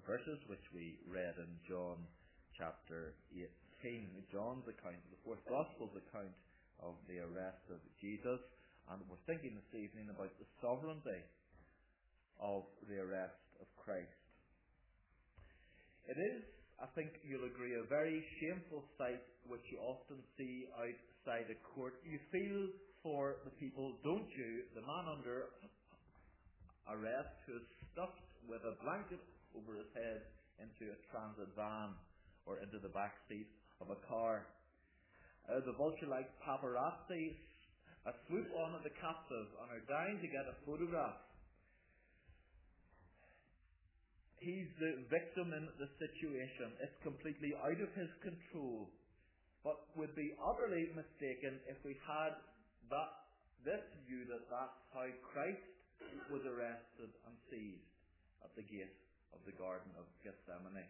verses which we read in John chapter 18. John's account, the fourth Gospel's account of the arrest of Jesus. And we're thinking this evening about the sovereignty of the arrest of Christ. It is, I think you'll agree, a very shameful sight which you often see outside a court. You feel for the people, don't you? The man under arrest who is stuffed with a blanket over his head into a transit van or into the back seat of a car. The vulture-like paparazzi swoop on at the captive and are dying to get a photograph. He's the victim in the situation. It's completely out of his control. But would be utterly mistaken if we had this view that that's how Christ was arrested and seized at the gate of the Garden of Gethsemane.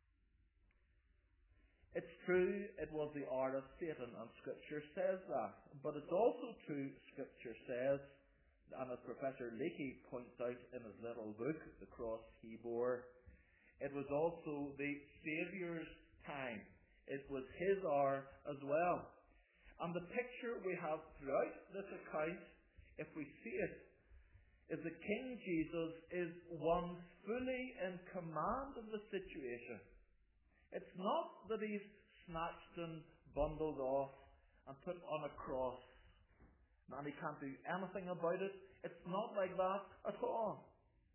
It's true it was the art of Satan, and Scripture says that. But it's also true, Scripture says, and as Professor Leakey points out in his little book, The Cross He Bore, it was also the Saviour's time. It was His hour as well. And the picture we have throughout this account, if we see it, is that King Jesus is one fully in command of the situation. It's not that He's snatched and bundled off and put on a cross and He can't do anything about it. It's not like that at all.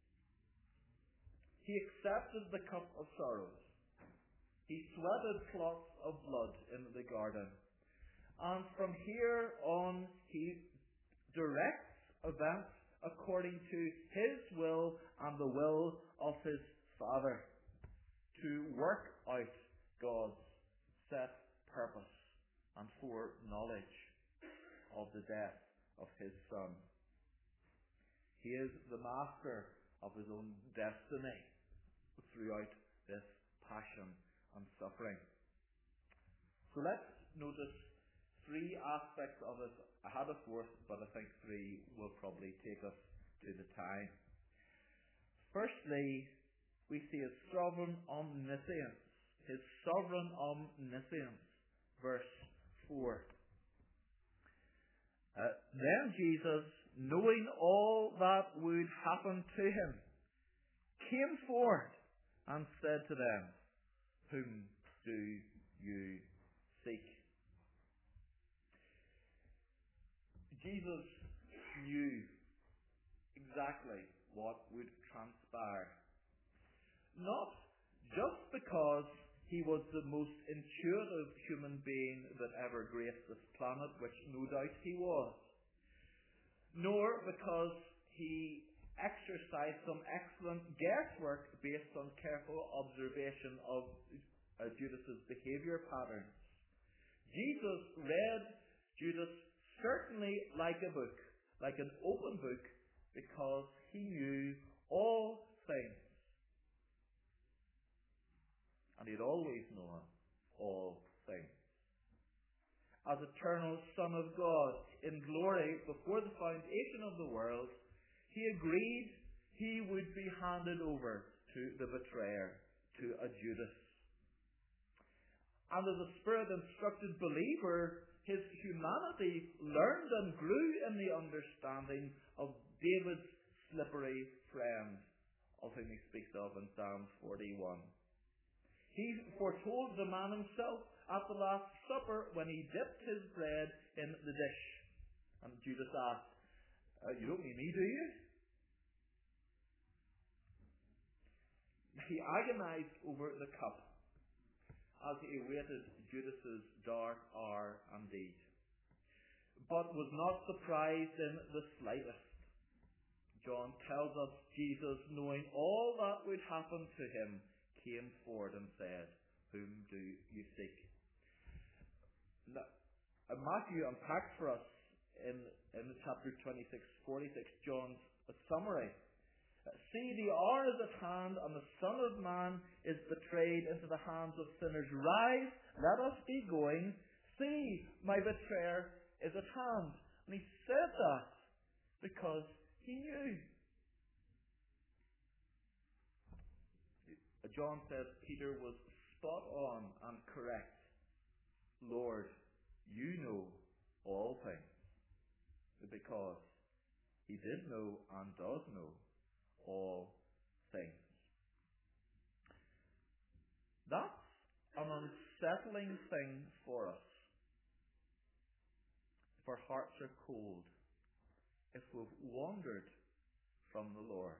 He accepted the cup of sorrows. He sweated clots of blood in the garden. And from here on, He directs events according to His will and the will of His Father to work out God's set purpose and foreknowledge of the death of His Son. He is the master of His own destiny throughout this passion and suffering. So let's notice three aspects of it. I had a fourth, but I think three will probably take us to the time. Firstly, we see His sovereign omniscience. His sovereign omniscience. Verse 4. Then Jesus, knowing all that would happen to Him, came forward and said to them, "Whom do you seek?" Jesus knew exactly what would transpire. Not just because He was the most intuitive human being that ever graced this planet, which no doubt He was, nor because He exercised some excellent guesswork based on careful observation of Judas's behaviour patterns. Jesus read Judas certainly like a book, like an open book, because He knew all things. And He had always known all things. As eternal Son of God in glory before the foundation of the world, He agreed He would be handed over to the betrayer, to a Judas. And as a Spirit-instructed believer, His humanity learned and grew in the understanding of David's slippery friend, of whom he speaks of in Psalm 41. He foretold the man himself at the Last Supper when He dipped His bread in the dish. And Judas asked, "You don't mean me, do you?" He agonized over the cup as he awaited Judas's dark hour indeed, but was not surprised in the slightest. John tells us Jesus, knowing all that would happen to Him, came forward and said, "Whom do you seek?" Now, Matthew unpacks for us in chapter 26:46 John's summary. "See, the hour is at hand, and the Son of Man is betrayed into the hands of sinners. Rise, let us be going. See, my betrayer is at hand." And He said that because He knew. John says Peter was spot on and correct. Lord, you know all things. Because he did know and does know all things. That's an unsettling thing for us. If our hearts are cold, if we've wandered from the Lord.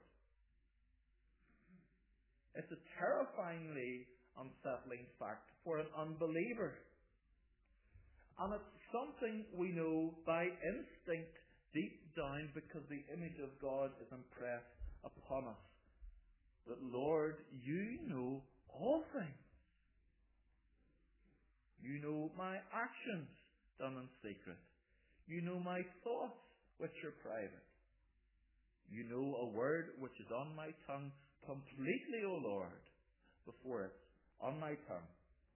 It's a terrifyingly unsettling fact for an unbeliever. And it's something we know by instinct deep down because the image of God is impressed upon us. That, Lord, you know all things. You know my actions done in secret. You know my thoughts which are private. You know a word which is on my tongue completely, O Lord, before it's on my tongue.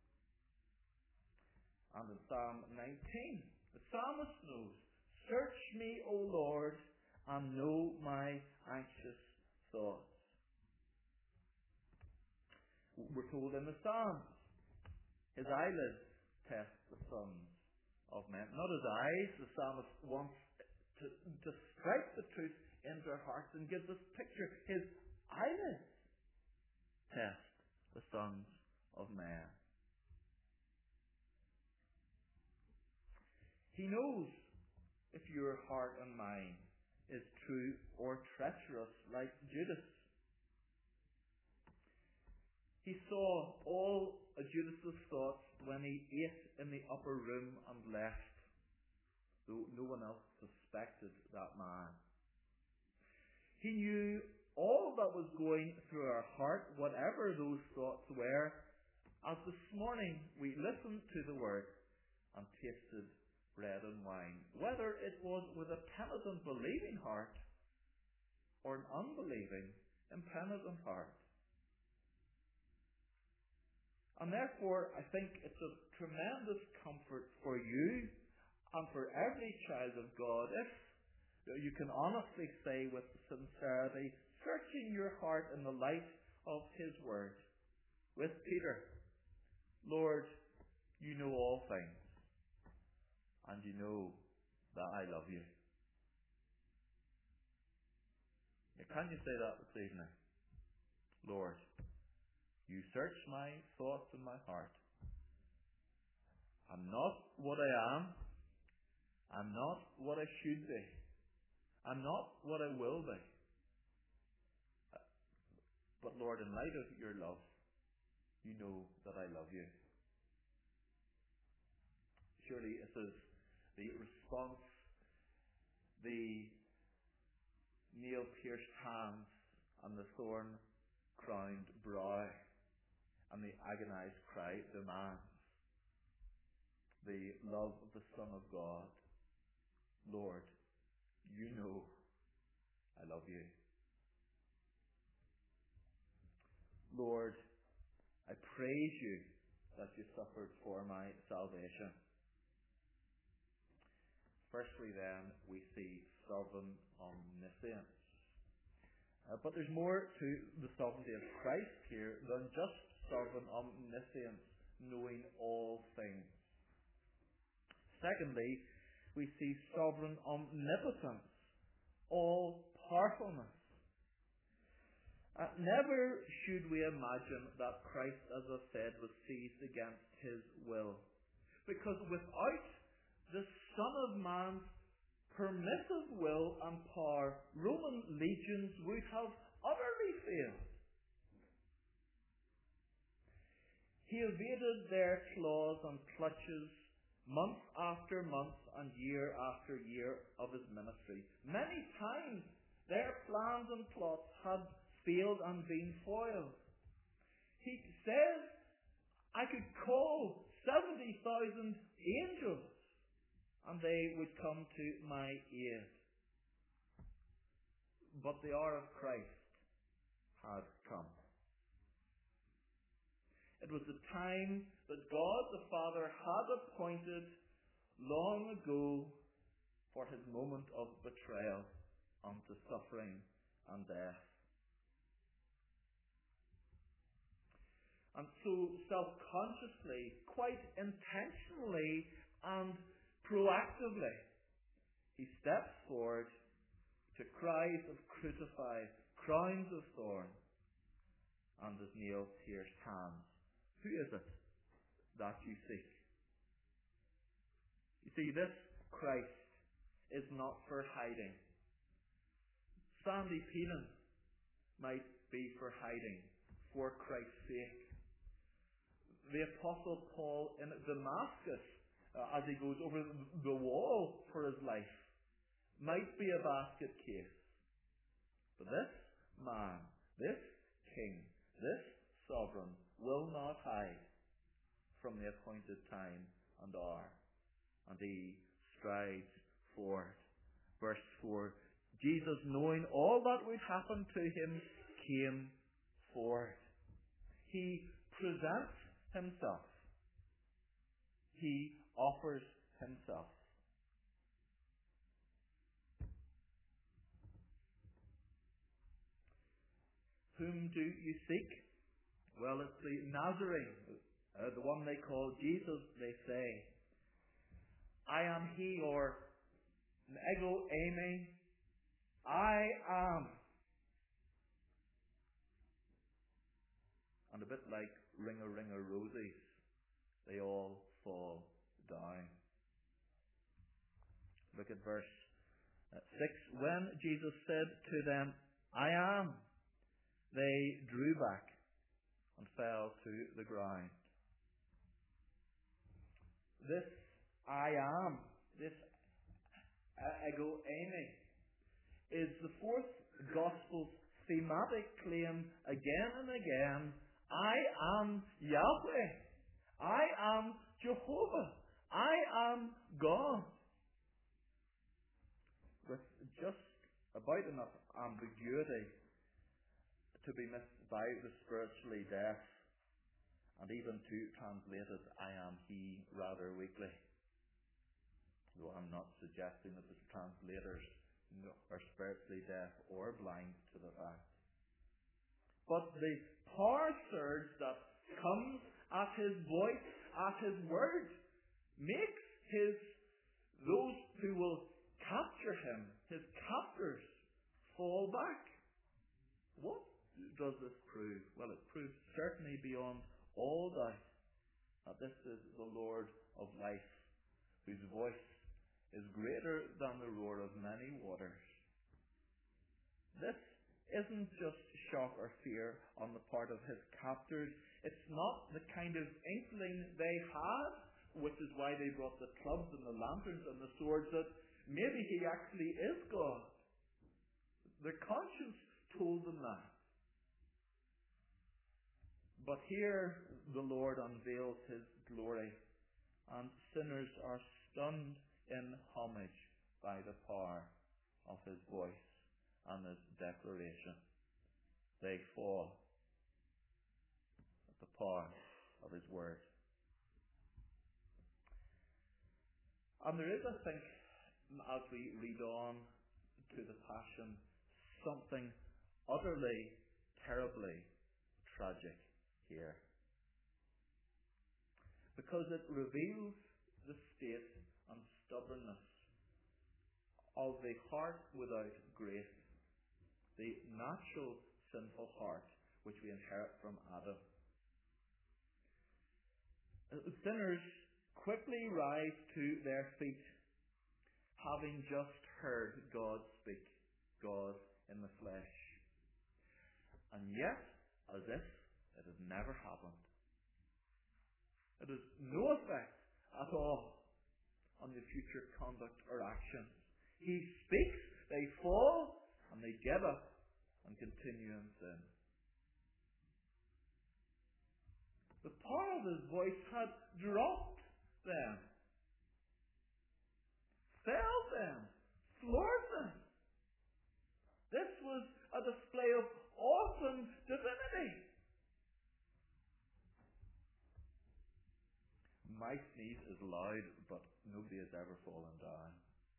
And in Psalm 19, the psalmist knows, search me, O Lord, and know my anxious thoughts. We're told in the Psalms, his eyelids test the sons of men. Not his eyes. The psalmist wants to strike the truth into our hearts and gives us picture. His eyelids test the sons of men. He knows if your heart and mind is true or treacherous, like Judas. He saw all Judas's thoughts when he ate in the upper room and left, though no one else suspected that man. He knew all that was going through our heart, whatever those thoughts were, as this morning we listened to the word and tasted bread and wine, whether it was with a penitent believing heart or an unbelieving, impenitent heart. And therefore, I think it's a tremendous comfort for you and for every child of God if you can honestly say with sincerity, searching your heart in the light of His Word, with Peter, Lord, you know all things, and you know that I love you. Can you say that this evening? Lord, you search my thoughts and my heart. I'm not what I am. I'm not what I should be. I'm not what I will be. But Lord, in light of your love, you know that I love you. Surely this is the response, the nail-pierced hands and the thorn-crowned brow and the agonized cry demands the love of the Son of God. Lord, you know I love you. Lord, I praise you that you suffered for my salvation. Firstly then, we see sovereign omniscience. But there's more to the sovereignty of Christ here than just sovereign omniscience, knowing all things. Secondly, we see sovereign omnipotence, all-powerfulness. Never should we imagine that Christ, as I said, was seized against his will. Because without the Son of Man's permissive will and power, Roman legions would have utterly failed. He evaded their claws and clutches month after month and year after year of his ministry. Many times their plans and plots had failed and been foiled. He says, I could call 70,000 angels and they would come to my aid. But the hour of Christ had come. It was the time that God the Father had appointed long ago for his moment of betrayal unto suffering and death. And so self-consciously, quite intentionally and proactively, he steps forward to cries of crucify, crowns of thorns, and his nail-pierced hands. Who is it that you seek? You see, this Christ is not for hiding. Sandy Peenan might be for hiding, for Christ's sake. The Apostle Paul in Damascus, as he goes over the wall for his life, might be a basket case. But this man, this king, this sovereign will not hide from the appointed time and hour. And he strides forward. Verse 4, Jesus, knowing all that would happen to him, came forward. He presents himself. He offers himself. Whom do you seek? Well, it's the Nazarene, the one they call Jesus, they say. I am he, or ego eimi, I am. And a bit like Ring a Ring a Rosies, they all fall down. Look at verse 6. When Jesus said to them, I am, they drew back and fell to the ground. This I am, this ego eimi, is the fourth Gospel's thematic claim again and again. I am Yahweh. I am Jehovah. I am God. With just about enough ambiguity to be missed by the spiritually deaf, and even to translate it, I am he, rather weakly. Though I'm not suggesting that the translators are spiritually deaf or blind to the fact. But the power surge that comes at his voice, at his word, makes those who will capture him, his captors, fall back. What does this prove? Well, it proves certainly beyond all doubt that this is the Lord of life, whose voice is greater than the roar of many waters. This isn't just shock or fear on the part of his captors. It's not the kind of inkling they had, which is why they brought the clubs and the lanterns and the swords, that maybe he actually is God. Their conscience told them that. But here the Lord unveils his glory, and sinners are stunned in homage by the power of his voice and his declaration. They fall at the power of his word. And there is, I think, as we read on to the Passion, something utterly, terribly tragic here. Because it reveals the state and stubbornness of the heart without grace, the natural sinful heart which we inherit from Adam. Sinners quickly rise to their feet, having just heard God speak, God in the flesh. And yet, as if it had never happened. It has no effect at all on the future conduct or actions. He speaks, they fall, and they get up and continue in sin. The power of his voice had dropped them, failed them, floored them. This was a display of awesome divinity. My sneeze is loud, but nobody has ever fallen down.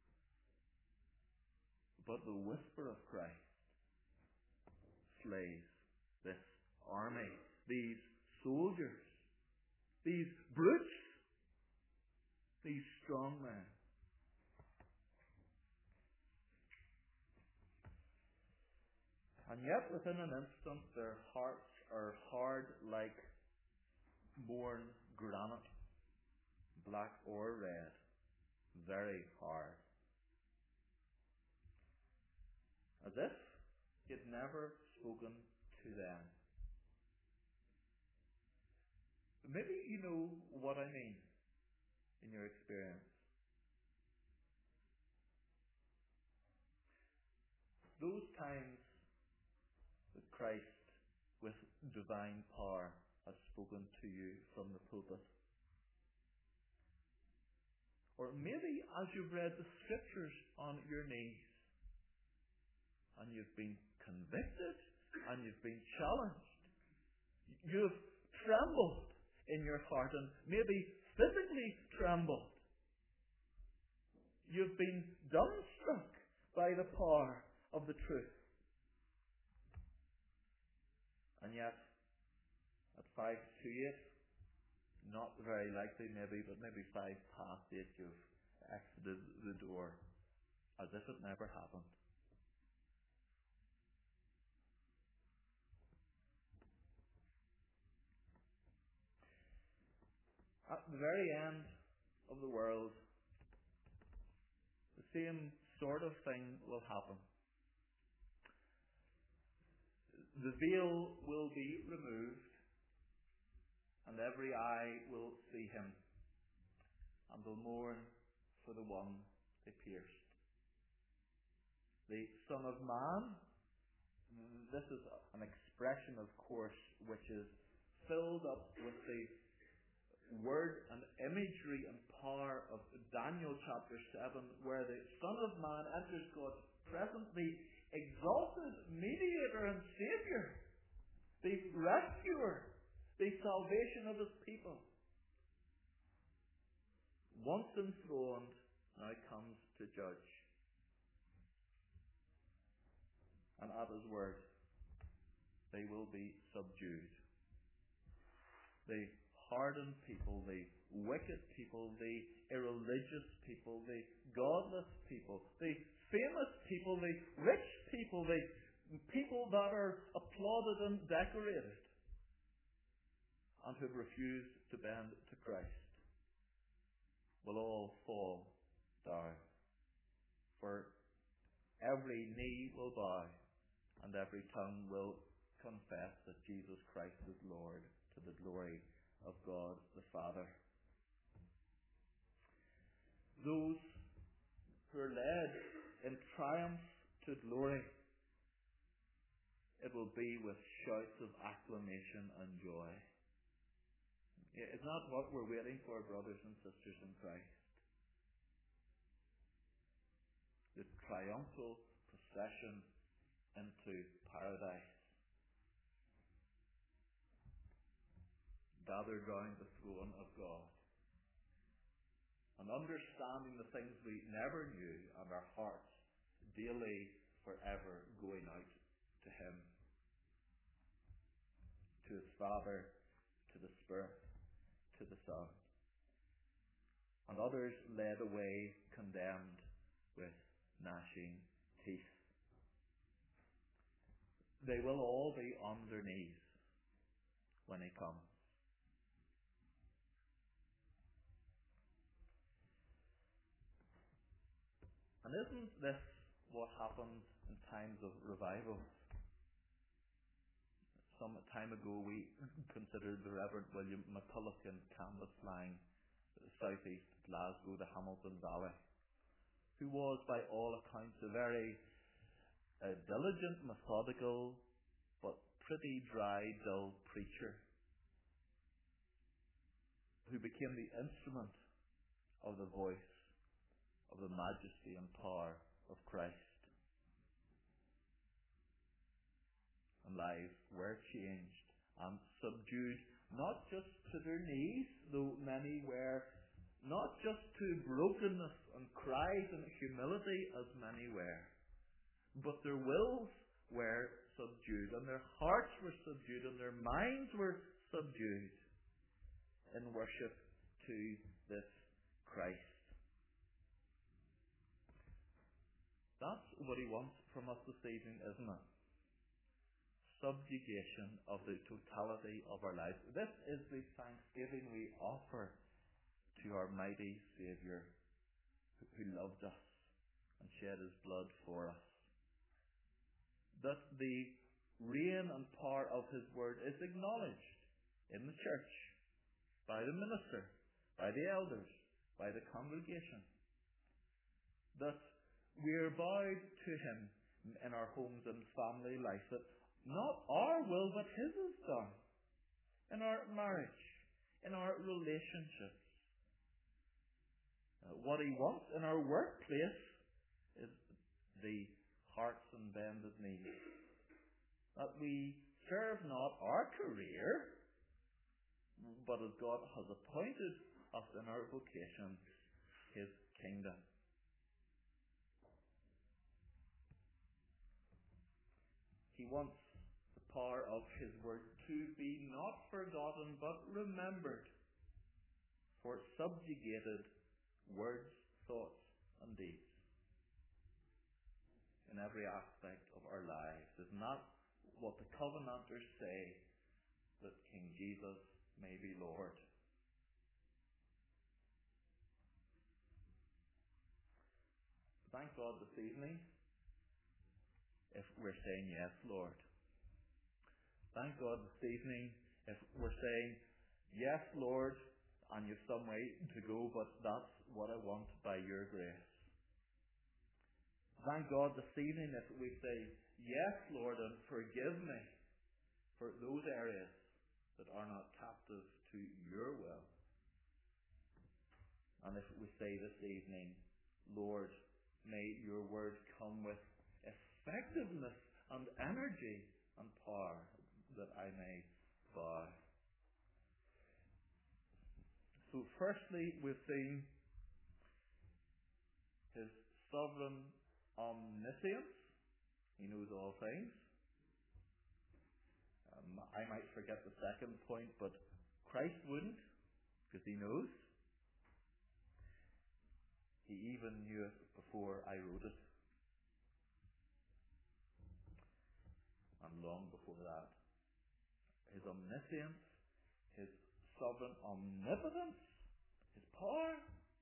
But the whisper of Christ slays this army, these soldiers, these brutes, these strong men. And yet within an instant their hearts are hard like worn granite, black or red, very hard. As if he had never spoken to them. Maybe you know what I mean in your experience. Those times that Christ, with divine power, has spoken to you from the pulpit. Or maybe as you've read the scriptures on your knees, and you've been convicted, and you've been challenged. You've trembled in your heart, and maybe physically trembled. You've been dumbstruck by the power of the truth. And yet, at 5 to 8, not very likely maybe, but maybe 5 past 8, you've exited the door as if it never happened. At the very end of the world, the same sort of thing will happen. The veil will be removed, and every eye will see him, and will mourn for the one they pierced. The Son of Man, this is an expression, of course, which is filled up with the word and imagery and power of Daniel chapter 7, where the Son of Man enters God's presence, the exalted mediator and Saviour, the rescuer, the salvation of his people. Once enthroned, now comes to judge. And at his word, they will be subdued. The hardened people, the wicked people, the irreligious people, the godless people, the famous people, the rich people, the people that are applauded and decorated, and who have refused to bend to Christ, will all fall down. For every knee will bow, and every tongue will confess that Jesus Christ is Lord, to the glory of God the Father. Those who are led in triumph to glory, it will be with shouts of acclamation and joy. It's not what we're waiting for, brothers and sisters in Christ. The triumphal procession into paradise, gathered round the throne of God, and understanding the things we never knew, and our hearts daily, forever going out to Him, to His Father, to the Spirit, to the Son, and others led away condemned with gnashing teeth. They will all be on their knees when He comes. And isn't this what happens in times of revival? Some time ago we considered the Reverend William McCulloch in Cambuslang, southeast Glasgow, the Hamilton Valley, who was by all accounts a very diligent, methodical, but pretty dry, dull preacher, who became the instrument of the voice of the majesty and power of Christ. And lives were changed and subdued, not just to their knees, though many were, not just to brokenness and cries and humility, as many were, but their wills were subdued, and their hearts were subdued, and their minds were subdued in worship to this Christ. That's what he wants from us this evening, isn't it? Subjugation of the totality of our lives. This is the thanksgiving we offer to our mighty Saviour, who loved us and shed his blood for us. That the reign and power of his word is acknowledged in the church, by the minister, by the elders, by the congregation. That we are bowed to him in our homes and family life, that not our will but his is done in our marriage, in our relationships. What he wants in our workplace is the hearts and bended knees. That we serve not our career, but as God has appointed us in our vocation, his kingdom. He wants the power of his word to be not forgotten but remembered for subjugated words, thoughts and deeds in every aspect of our lives. Is not what the Covenanters say, that King Jesus may be Lord. Thank God this evening if we're saying yes, Lord. Thank God this evening if we're saying yes, Lord, and you've some way to go, but that's what I want by your grace. Thank God this evening if we say yes, Lord, and forgive me for those areas that are not captive to your will. And if we say this evening, Lord, may your word come with effectiveness and energy and power, that I may bow. So firstly, we've seen his sovereign omniscience. He knows all things. I might forget the second point, but Christ wouldn't, because he knows. He even knew it before I wrote it, and long before that. His omniscience, his sovereign omnipotence, his power.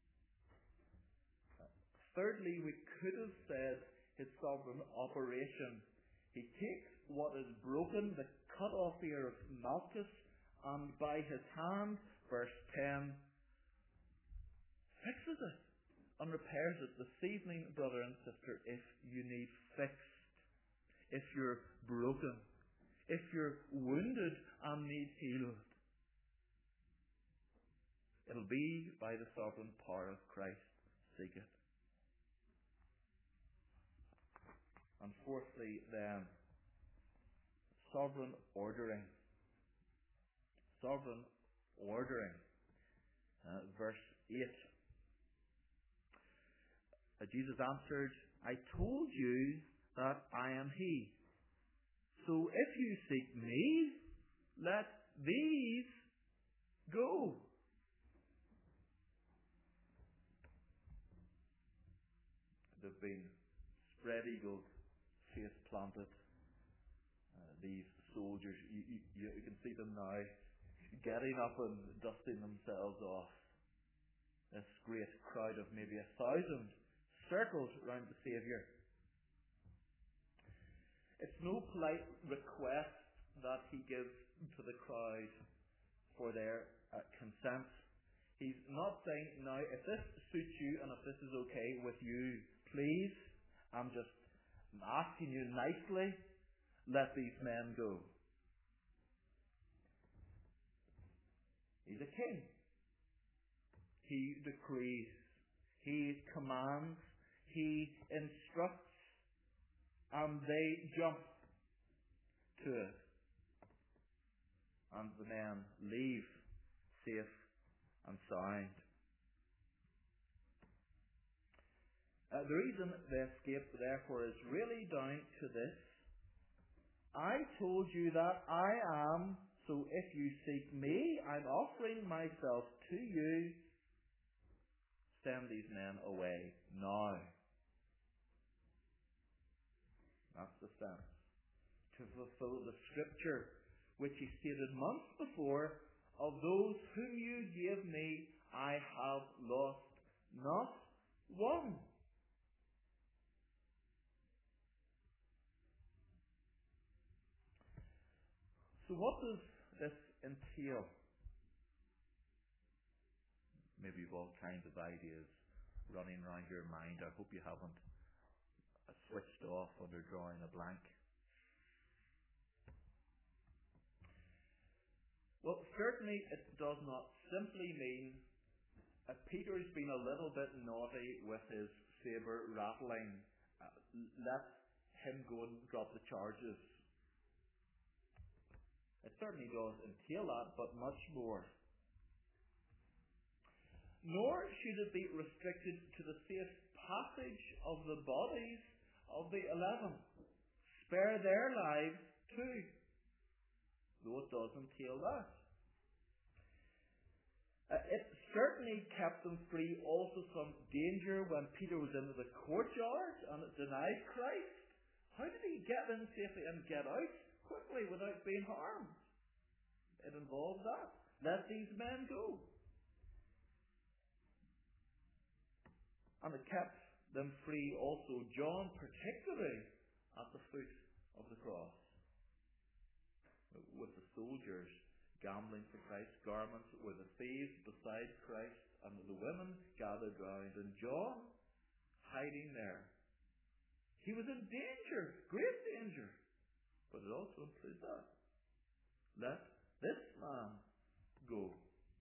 Thirdly, we could have said his sovereign operation. He takes what is broken, the cut off ear of Malchus, and by his hand, verse 10, fixes it and repairs it. This evening, brother and sister, if you need fixed, if you're broken, if you're wounded and need healed, it'll be by the sovereign power of Christ. Seek it. And fourthly, then, sovereign ordering. Sovereign ordering. Verse 8. Jesus answered, I told you that I am he. So if you seek me, let these go. They've been spread-eagled, face-planted. These soldiers, you can see them now getting up and dusting themselves off. This great crowd of maybe 1,000 circled round the Saviour. It's no polite request that he gives to the crowd for their consent. He's not saying, now, if this suits you and if this is okay with you, please, I'm just asking you nicely, let these men go. He's a king. He decrees. He commands. He instructs. And they jump to it. And the men leave safe and sound. The reason they escaped, therefore, is really down to this. I told you that I am So if you seek me, I'm offering myself to you. Send these men away now. That's the sense. To fulfill the scripture which he stated months before, of those whom you gave me, I have lost not one. So what does this entail? Maybe you've all kinds of ideas running around your mind. I hope you haven't switched off under drawing a blank. Well, certainly it does not simply mean that Peter's been a little bit naughty with his saber rattling. Let him go and drop the charges. It certainly does entail that, but much more. Nor should it be restricted to the safe passage of the bodies of the 11. Spare their lives too, though it does entail that. It certainly kept them free also from danger when Peter was in the courtyard and denied Christ. How did he get in safely and get out quickly without being harmed? It involved that. Let these men go. And it kept them free also, John particularly, at the foot of the cross, with the soldiers gambling for Christ's garments, with the thieves beside Christ, and the women gathered round, and John hiding there. He was in danger, great danger, but it also includes that. Let this man go.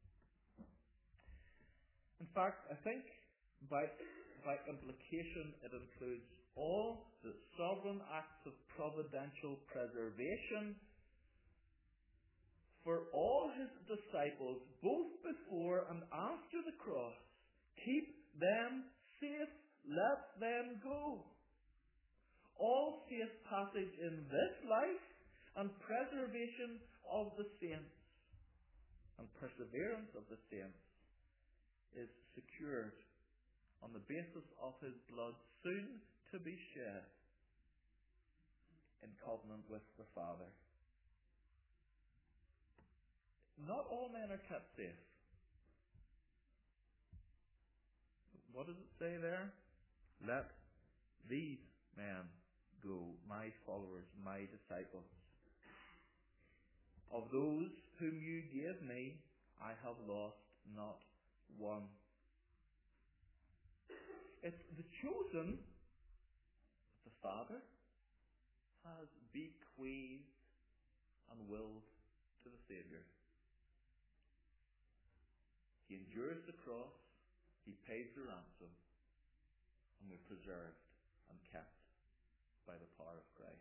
In fact, I think by implication it includes all the sovereign acts of providential preservation for all his disciples, both before and after the cross. Keep them safe, let them go. All safe passage in this life and preservation of the saints and perseverance of the saints is secured on the basis of his blood soon to be shed in covenant with the Father. Not all men are kept safe. What does it say there? Let these men go, my followers, my disciples. Of those whom you gave me, I have lost not one. It's the chosen that the Father has bequeathed and willed to the Saviour. He endures the cross, he pays the ransom, and we're preserved and kept by the power of Christ.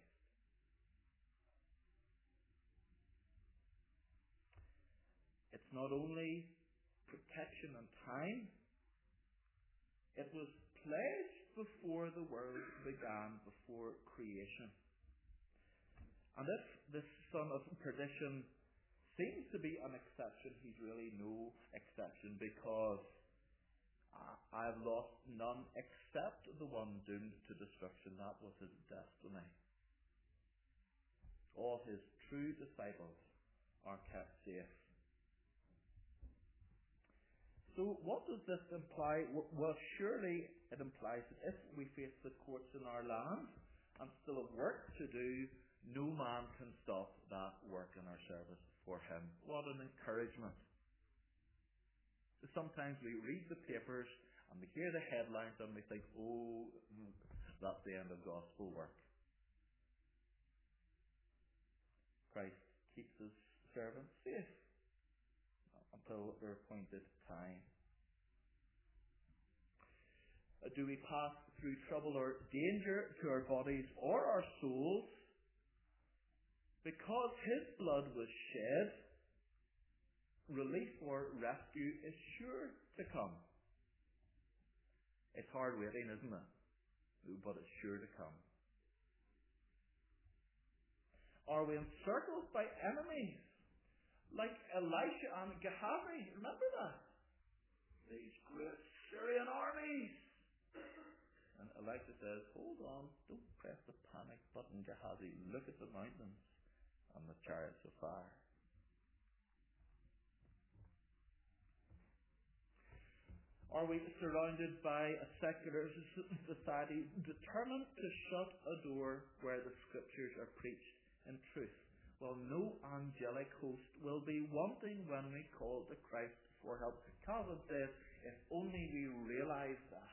It's not only protection and time, it was pledged before the world began, before creation. And if this son of perdition seems to be an exception, he's really no exception, because I've lost none except the one doomed to destruction. That was his destiny. All his true disciples are kept safe. So what does this imply? Well, surely it implies that if we face the courts in our land and still have work to do, no man can stop that work in our service for him. What an encouragement. Sometimes we read the papers and we hear the headlines and we think, oh, that's the end of gospel work. Christ keeps his servants safe until their appointed time. Do we pass through trouble or danger to our bodies or our souls? Because his blood was shed, relief or rescue is sure to come. It's hard waiting, isn't it? But it's sure to come. Are we encircled by enemies? like Elisha and Gehazi. Remember that? These great Syrian armies. And Elisha says, hold on, don't press the panic button, Gehazi. Look at the mountains and the chariots of fire. Are we surrounded by a secular society determined to shut a door where the scriptures are preached in truth? Well, no angelic host will be wanting when we call to Christ for help. Calvin says, if only we realize that,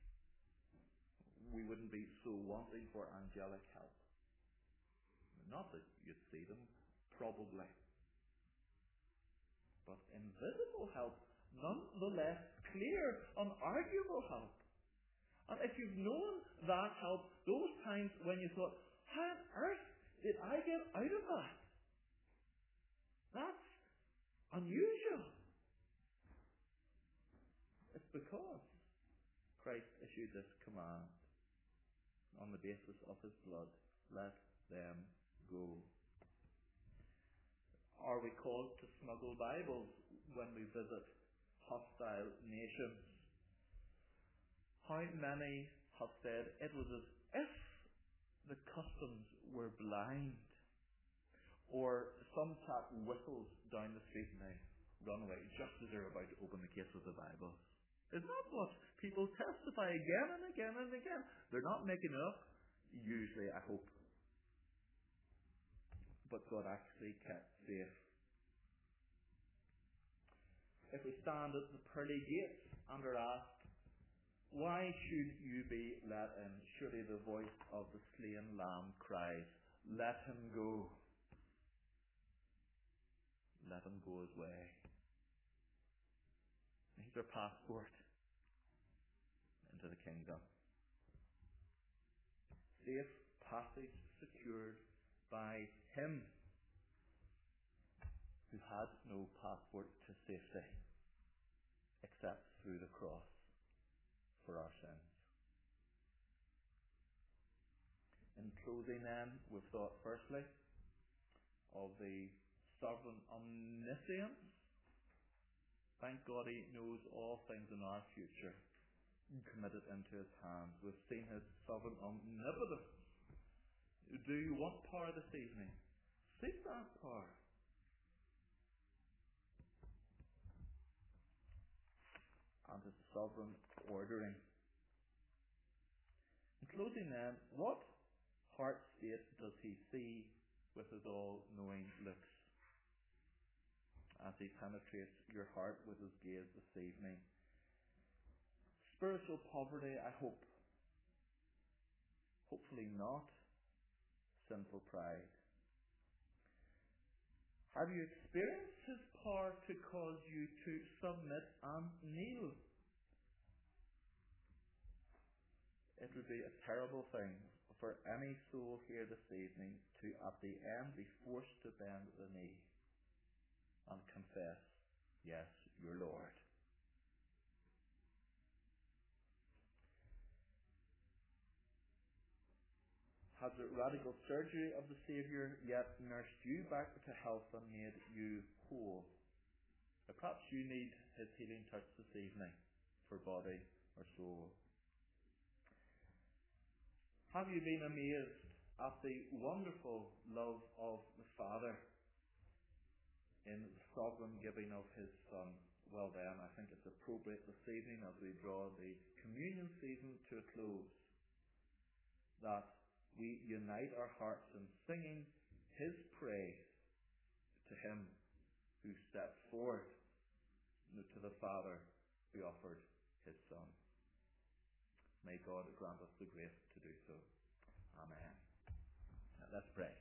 we wouldn't be so wanting for angelic help. Not that you'd see them, probably. But invisible help, nonetheless clear, unarguable help. And if you've known that help, those times when you thought, how on earth did I get out of that? That's unusual. It's because Christ issued this command on the basis of his blood. Let them go. Are we called to smuggle Bibles when we visit hostile nations? How many have said it was as if the customs were blind? Or some chap whistles down the street and they run away just as they're about to open the case of the Bible. Isn't that what people testify again and again and again? They're not making it up, usually, I hope. But God actually kept safe. If we stand at the pearly gates and are asked, why should you be let in? Surely the voice of the slain lamb cries, let him go. Let him go his way. He's our passport into the kingdom. Safe passage secured by him who had no passport to safety except through the cross for our sins. In closing then, we've thought firstly of the sovereign omniscience. Thank God he knows all things in our future, committed into his hands. We've seen his sovereign omnipotence. Do you want power this evening? Seek that power. And his sovereign ordering. In closing then, what heart state does he see with his all-knowing looks as he penetrates your heart with his gaze this evening? Spiritual poverty, I hope. Hopefully not. Sinful pride. Have you experienced his power to cause you to submit and kneel? It would be a terrible thing for any soul here this evening to at the end be forced to bend the knee and confess, yes, your Lord. Has the radical surgery of the Saviour yet nursed you back to health and made you whole? Or perhaps you need his healing touch this evening for body or soul. Have you been amazed at the wonderful love of the Father in the sovereign giving of his Son? Well then, I think it's appropriate this evening as we draw the communion season to a close that we unite our hearts in singing his praise to him who stepped forward to the Father who offered his Son. May God grant us the grace to do so. Amen. Now, let's pray.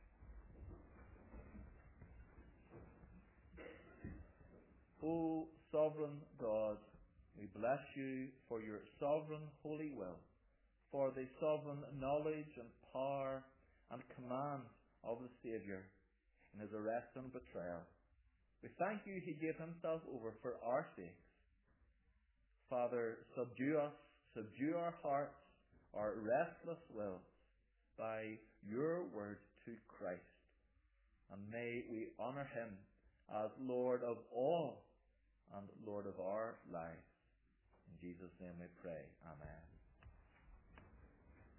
O sovereign God, we bless you for your sovereign holy will, for the sovereign knowledge and power and command of the Saviour in his arrest and betrayal. We thank you he gave himself over for our sakes. Father, subdue our hearts, our restless wills, by your word to Christ, and may we honour him as Lord of all and Lord of our lives. In Jesus' name we pray. Amen.